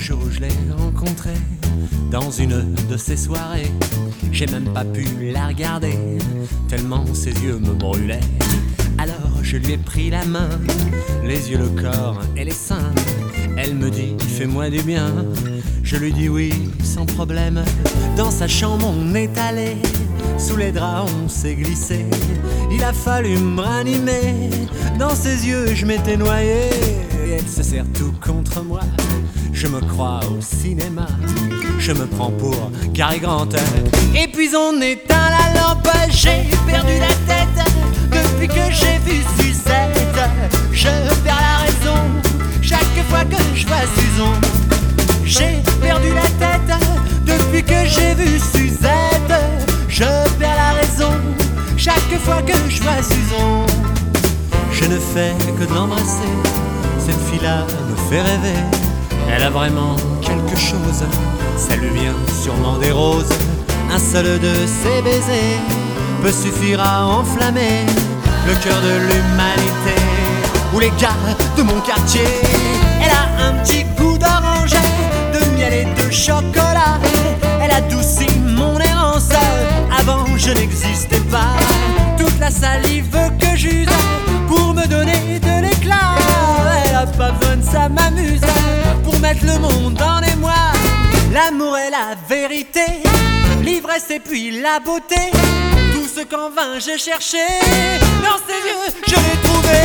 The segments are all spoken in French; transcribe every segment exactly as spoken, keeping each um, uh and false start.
jour où je l'ai rencontrée, dans une de ces soirées, j'ai même pas pu la regarder, tellement ses yeux me brûlaient. Alors je lui ai pris la main, les yeux, le corps et les seins. Elle me dit, fais-moi du bien. Je lui dis oui, sans problème. Dans sa chambre on est allé, sous les draps on s'est glissé. Il a fallu me ranimer, dans ses yeux je m'étais noyé. Et elle se serre tout contre moi, je me crois au cinéma. Je me prends pour Cary Grant. Et puis on éteint la lampe, j'ai perdu la tête. Depuis que j'ai vu Suzette, je perds la raison chaque fois que je vois Suzon. J'ai perdu la tête depuis que j'ai vu Suzette. Je perds la raison chaque fois que je vois Suzon. Je ne fais que de l'embrasser, cette fille-là me fait rêver. Elle a vraiment quelque chose, ça lui vient sûrement des roses. Un seul de ses baisers peut suffire à enflammer le cœur de l'humanité, ou les gars de mon quartier. Elle a un petit goût d'orange, de miel et de chocolat. Elle adoucit mon errance, avant je n'existais pas. Toute la salive que j'use pour me donner de l'éclat. Elle a pas besoin de ça, m'amuse pour mettre le monde en émoi. L'amour est la vérité, l'ivresse et puis la beauté. Tout ce qu'en vain j'ai cherché, dans ses yeux je l'ai trouvé.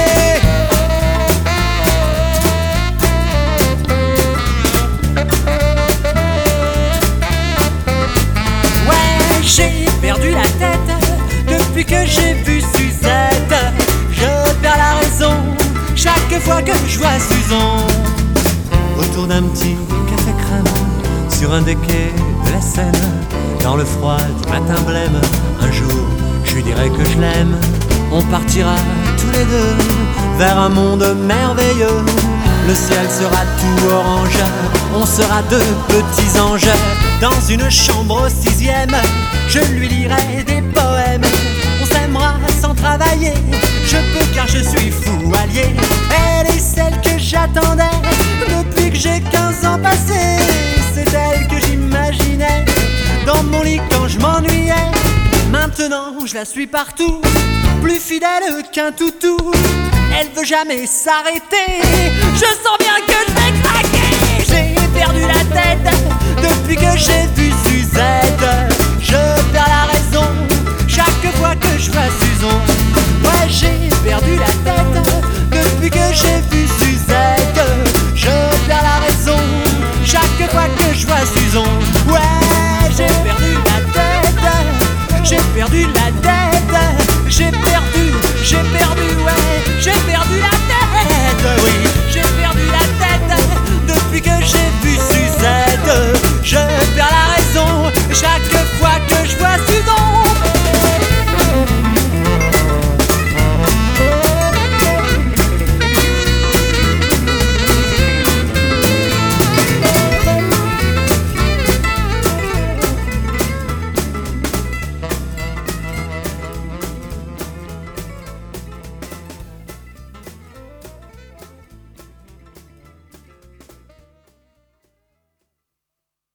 Ouais, j'ai perdu la tête depuis que j'ai vu Suzette. Je perds la raison chaque fois que je vois Suzon. Autour d'un petit café crème, sur un des quais de la Seine, dans le froid du matin blême, un jour je lui dirai que je l'aime. On partira tous les deux vers un monde merveilleux. Le ciel sera tout orange, on sera deux petits anges. Dans une chambre au sixième, je lui lirai des poèmes. On s'aimera sans travailler, je peux car je suis fou allié. Elle est celle que j'attendais depuis que j'ai quinze ans passés. C'est elle que j'imaginais dans mon lit quand je m'ennuyais. Maintenant je la suis partout, plus fidèle qu'un toutou. Elle veut jamais s'arrêter, je sens bien que je vais craquer. J'ai perdu la tête depuis que j'ai vu Suzette. Je perds la raison chaque fois que je vois Suzon.